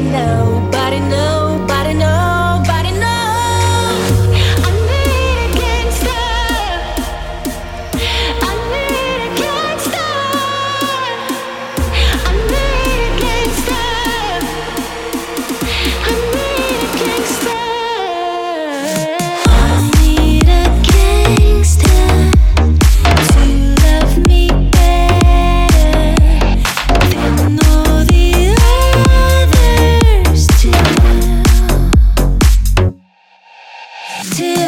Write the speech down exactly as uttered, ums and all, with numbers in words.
nobody, nobody, nobody knows. I need a gangster. I need a gangster. I need a gangster. I need a gangster. I need a gangster to love me better than all the others do. Till